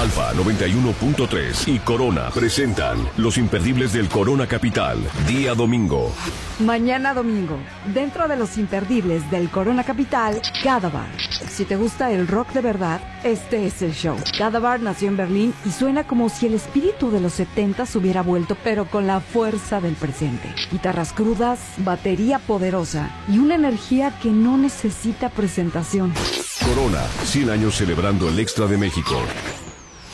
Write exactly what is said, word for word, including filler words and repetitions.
Alfa noventa y uno punto tres y Corona presentan Los Imperdibles del Corona Capital, día domingo. Mañana domingo, dentro de Los Imperdibles del Corona Capital, Cadavar. Si te gusta el rock de verdad, este es el show. Cadavar nació en Berlín y suena como si el espíritu de los setentas hubiera vuelto, pero con la fuerza del presente. Guitarras crudas, batería poderosa y una energía que no necesita presentación. Corona, cien años celebrando el extra de México.